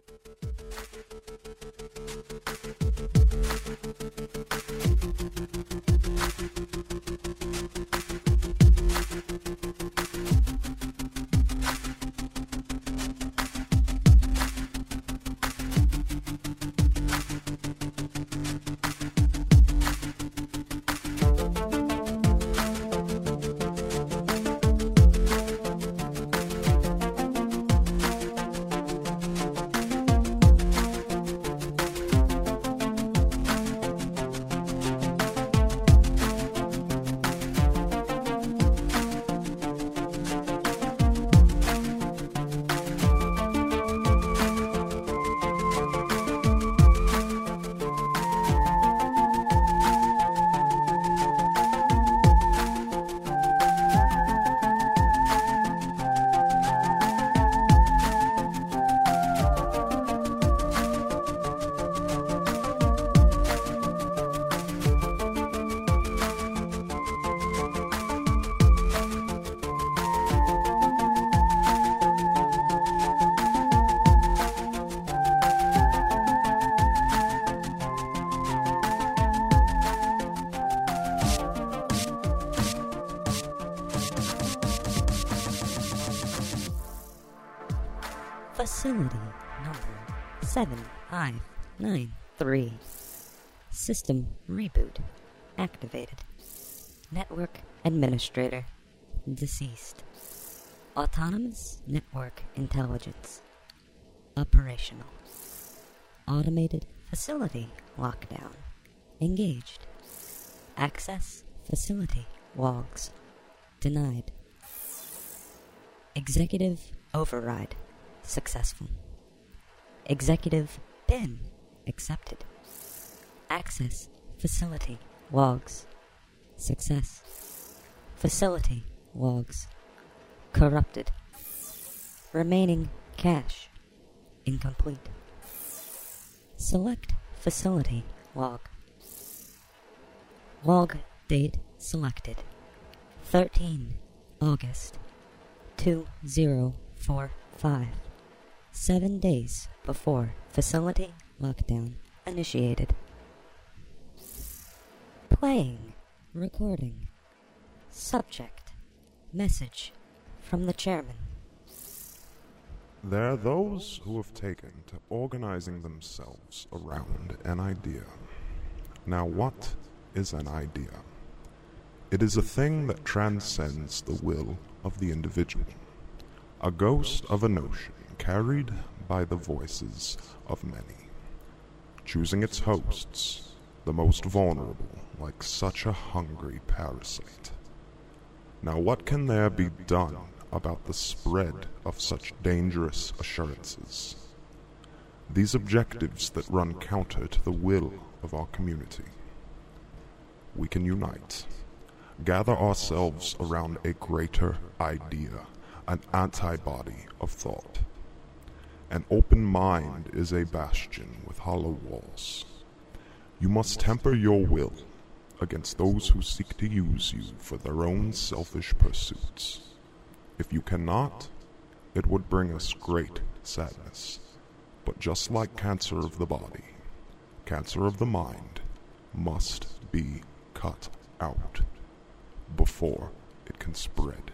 Facility number 7593. System reboot activated. Network administrator deceased. Autonomous network intelligence operational. Automated facility lockdown engaged. Access facility logs denied. Executive override successful. Executive bin accepted. Access facility logs success. Facility logs corrupted. Remaining cache incomplete. Select facility log. Log date selected 13 August 2045. 7 days before facility lockdown initiated. Playing. Recording. Subject. Message from the chairman. There are those who have taken to organizing themselves around an idea. Now, what is an idea? It is a thing that transcends the will of the individual, a ghost of a notion carried by the voices of many, choosing its hosts, the most vulnerable, like such a hungry parasite. Now, what can there be done about the spread of such dangerous assurances? These objectives that run counter to the will of our community. We can unite, gather ourselves around a greater idea, an antibody of thought. An open mind is a bastion with hollow walls. You must temper your will against those who seek to use you for their own selfish pursuits. If you cannot, it would bring us great sadness. But just like cancer of the body, cancer of the mind must be cut out before it can spread.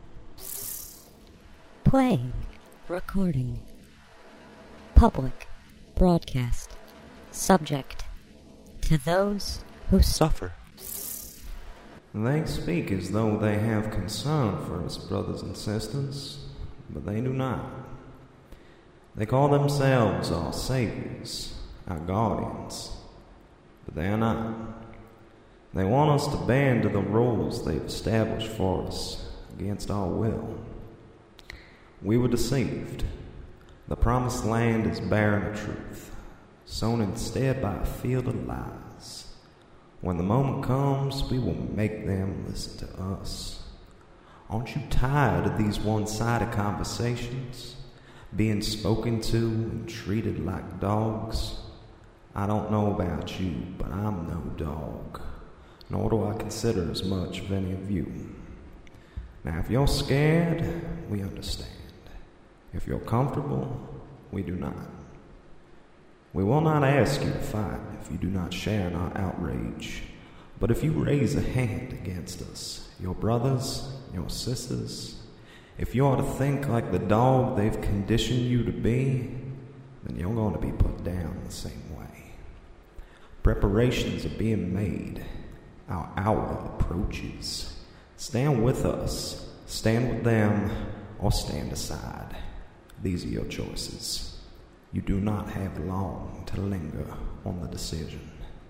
Playing. Recording. Public. Broadcast. Subject. To those who suffer. They speak as though they have concern for us, brothers and sisters, but they do not. They call themselves our saviors, our guardians, but they are not. They want us to bend to the rules they've established for us against our will. We were deceived. The promised land is barren of truth, sown instead by a field of lies. When the moment comes, we will make them listen to us. Aren't you tired of these one-sided conversations, being spoken to and treated like dogs? I don't know about you, but I'm no dog, nor do I consider as much of any of you. Now, if you're scared, we understand. If you're comfortable, we do not. We will not ask you to fight if you do not share in our outrage. But if you raise a hand against us, your brothers, your sisters, if you are to think like the dog they've conditioned you to be, then you're going to be put down the same way. Preparations are being made. Our hour approaches. Stand with us, stand with them, or stand aside. These are your choices. You do not have long to linger on the decision.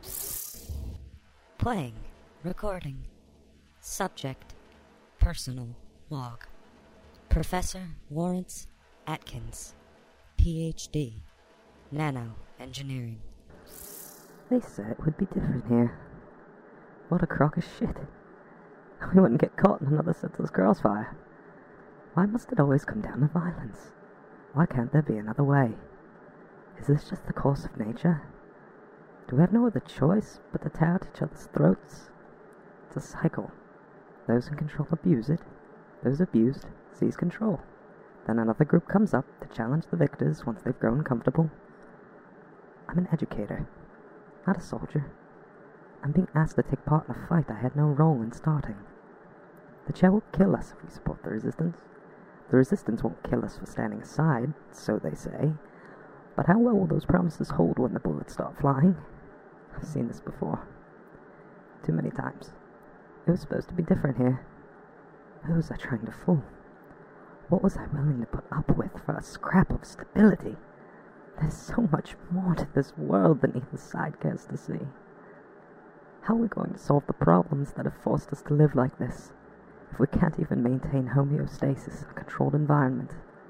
Playing, recording, subject, personal log. Professor Lawrence Atkins, PhD, Nano Engineering. They said it would be different here. What a crock of shit. We wouldn't get caught in another senseless crossfire. Why must it always come down to violence? Why can't there be another way? Is this just the course of nature? Do we have no other choice but to tear out each other's throats? It's a cycle. Those in control abuse it. Those abused seize control. Then another group comes up to challenge the victors once they've grown comfortable. I'm an educator, not a soldier. I'm being asked to take part in a fight I had no role in starting. The chair will kill us if we support the resistance. The resistance won't kill us for standing aside, so they say. But how well will those promises hold when the bullets start flying? I've seen this before. Too many times. It was supposed to be different here. Who was I trying to fool? What was I willing to put up with for a scrap of stability? There's so much more to this world than either side cares to see. How are we going to solve the problems that have forced us to live like this, if we can't even maintain homeostasis in a controlled environment?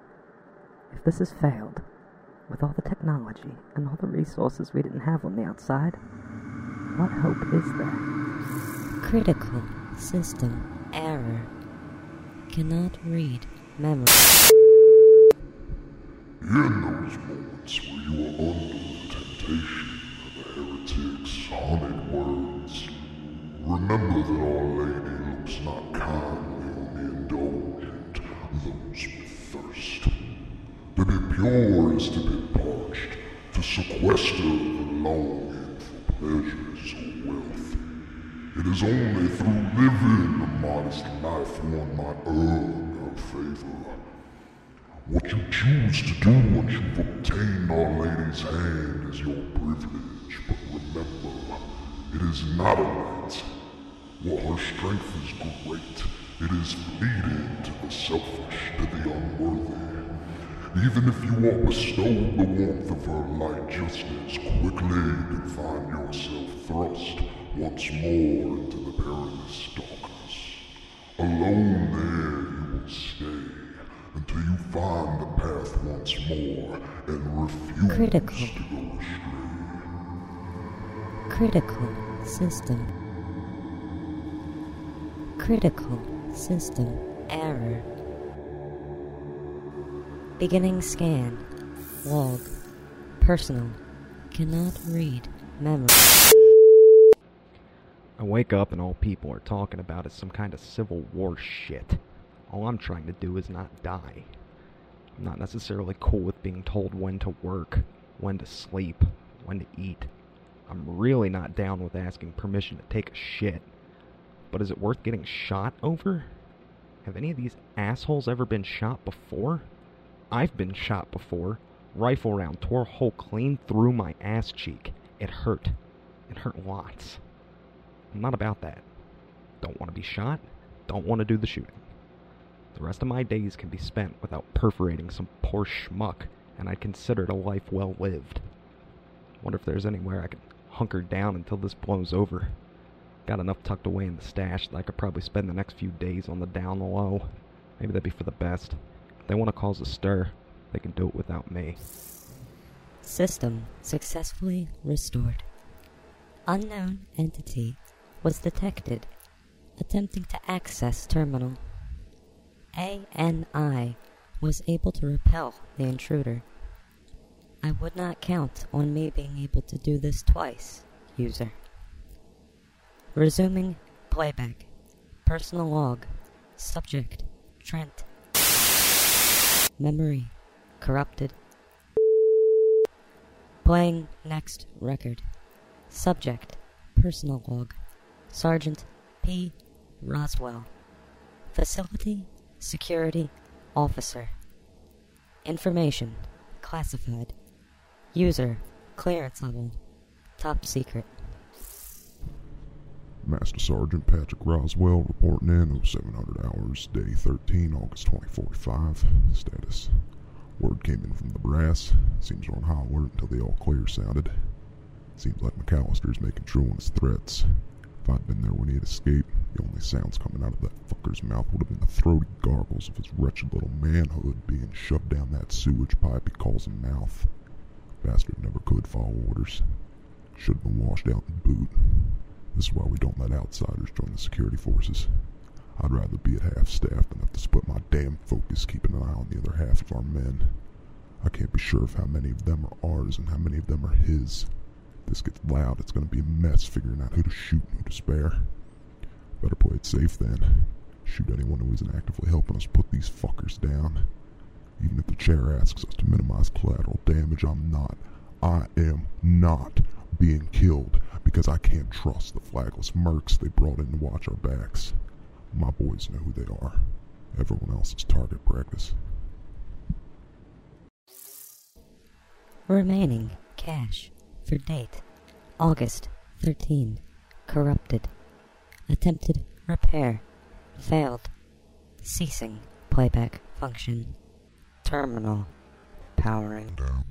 If this has failed, with all the technology and all the resources we didn't have on the outside, what hope is there? Critical system error. Cannot read memory. In those moments where you are under the temptation of the heretic's honeyed words, remember that Our Lady looks not kindly on the indulgent, those with thirst. To be pure is to be parched, to sequester the longing for pleasures or wealth. It is only through living a modest life one might earn her favor. What you choose to do once you've obtained Our Lady's hand is your privilege, but remember, it is not a right. While her strength is great, it is fleeting to the selfish, to the unworthy. Even if you are bestowed the warmth of her light just as quickly, you can find yourself thrust once more into the perilous darkness. Alone there you will stay until you find the path once more and refuse Critical. to go astray. Critical system. Critical system error. Beginning scan. Log. Personal. Cannot read memory. I wake up and all people are talking about is some kind of Civil War shit. All I'm trying to do is not die. I'm not necessarily cool with being told when to work, when to sleep, when to eat. I'm really not down with asking permission to take a shit. But is it worth getting shot over? Have any of these assholes ever been shot before? I've been shot before. Rifle round tore a hole clean through my ass cheek. It hurt. It hurt lots. I'm not about that. Don't want to be shot. Don't want to do the shooting. The rest of my days can be spent without perforating some poor schmuck, and I'd consider it a life well lived. Wonder if there's anywhere I can hunker down until this blows over. Got enough tucked away in the stash that I could probably spend the next few days on the down low. Maybe that'd be for the best. If they want to cause a stir, they can do it without me. System successfully restored. Unknown entity was detected attempting to access terminal. ANI was able to repel the intruder. I would not count on me being able to do this twice, user. Resuming playback. Personal log. Subject Trent. Memory corrupted. Playing next record. Subject, personal log. Sergeant P. Roswell. Facility, security, officer. Information, classified. User, clearance level, top secret. Master Sergeant Patrick Roswell reporting in 0700 hours, day 13, August 2045. Status. Word came in from the brass. Seems we're on high alert until the all clear sounded. Seems like McAllister's making true on his threats. If I'd been there when he had escaped, the only sounds coming out of that fucker's mouth would have been the throaty gargles of his wretched little manhood being shoved down that sewage pipe he calls a mouth. Bastard never could follow orders. Should have been washed out in boot. This is why we don't let outsiders join the security forces. I'd rather be at half-staff than have to split my damn focus keeping an eye on the other half of our men. I can't be sure of how many of them are ours and how many of them are his. If this gets loud, it's going to be a mess figuring out who to shoot and who to spare. Better play it safe then. Shoot anyone who isn't actively helping us put these fuckers down. Even if the chair asks us to minimize collateral damage, I am not being killed because I can't trust the flagless mercs they brought in to watch our backs. My boys know who they are. Everyone else is target practice. Remaining cash for date August 13. Corrupted. Attempted repair. Failed. Ceasing playback function. Terminal powering down.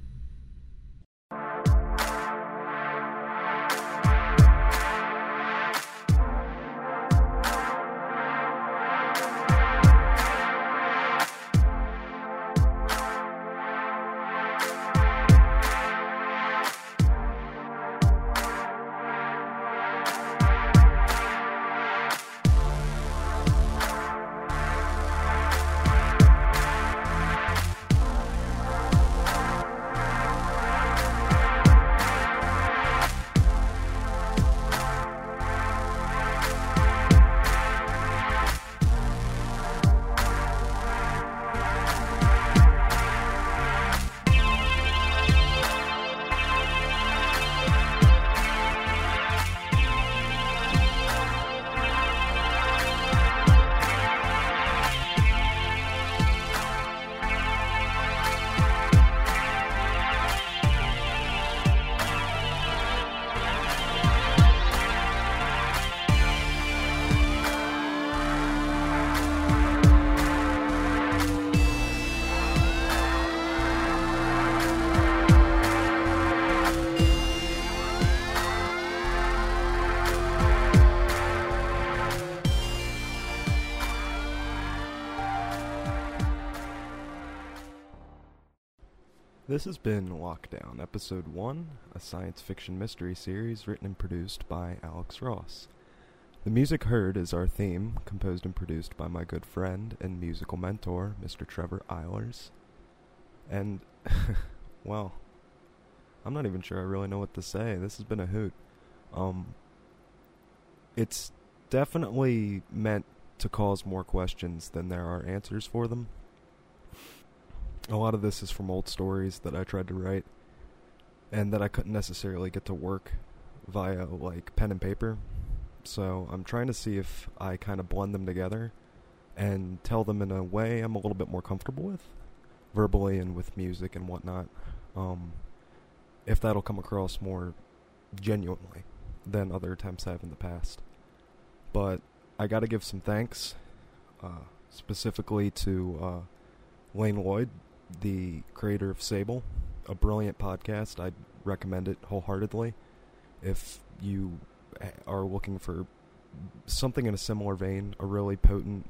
This has been Lockdown, Episode 1, a science fiction mystery series written and produced by Alex Ross. The music heard is our theme, composed and produced by my good friend and musical mentor, Mr. Trevor Eilers. And, well, I'm not even sure I really know what to say. This has been a hoot. It's definitely meant to cause more questions than there are answers for them. A lot of this is from old stories that I tried to write and that I couldn't necessarily get to work via, like, pen and paper. So I'm trying to see if I kind of blend them together and tell them in a way I'm a little bit more comfortable with, verbally and with music and whatnot. If that'll come across more genuinely than other attempts I have in the past. But I gotta give some thanks, specifically to Lane Lloyd, the creator of Sable, a brilliant podcast. I'd recommend it wholeheartedly if you are looking for something in a similar vein, a really potent,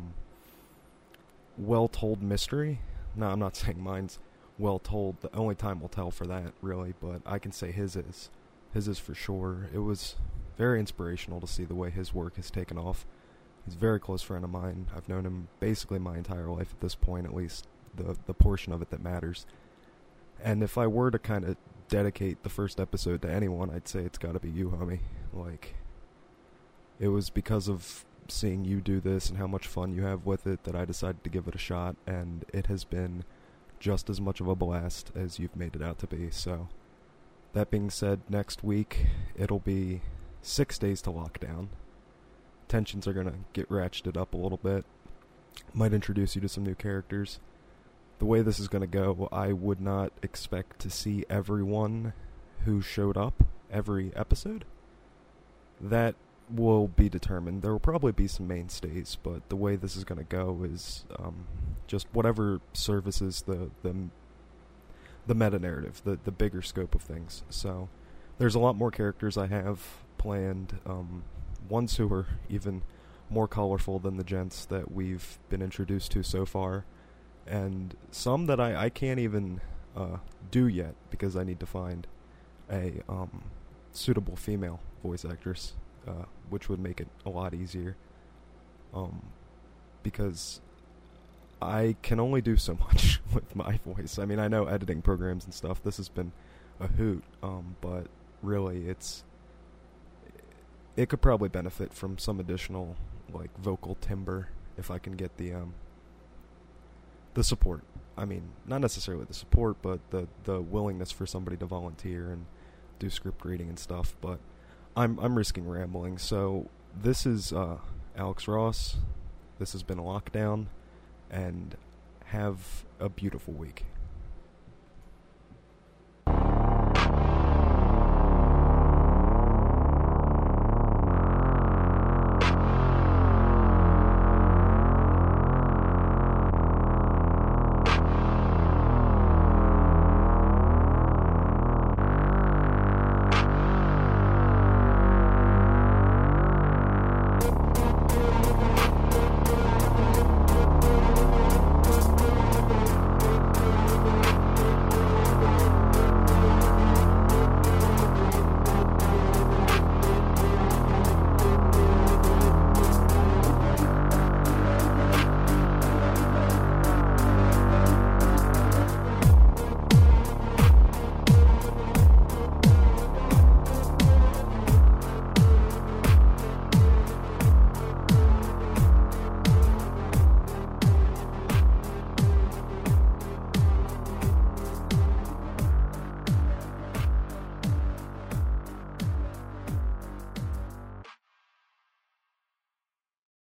well-told mystery. No, I'm not saying mine's well-told. The only time will tell for that, really, but I can say his is. His is for sure. It was very inspirational to see the way his work has taken off. He's a very close friend of mine. I've known him basically my entire life at this point, at least the portion of it that matters. And if I were to kind of dedicate the first episode to anyone, I'd say it's gotta be you, homie. Like, it was because of seeing you do this and how much fun you have with it that I decided to give it a shot, and it has been just as much of a blast as you've made it out to be. So, that being said, next week it'll be 6 days to lockdown. Tensions are going to get ratcheted up a little bit. Might introduce you to some new characters. The way this is going to go, I would not expect to see everyone who showed up every episode. That will be determined. There will probably be some mainstays, but the way this is going to go is just whatever services the meta-narrative, the bigger scope of things. So there's a lot more characters I have planned, ones who are even more colorful than the gents that we've been introduced to so far, and some that I can't even do yet because I need to find a suitable female voice actress, which would make it a lot easier, because I can only do so much with my voice. I mean, I know editing programs and stuff, this has been a hoot, but really it could probably benefit from some additional like vocal timbre if I can get the support. I mean, not necessarily the support, but the willingness for somebody to volunteer and do script reading and stuff. But I'm risking rambling. So this is Alex Ross. This has been Lockdown, and have a beautiful week.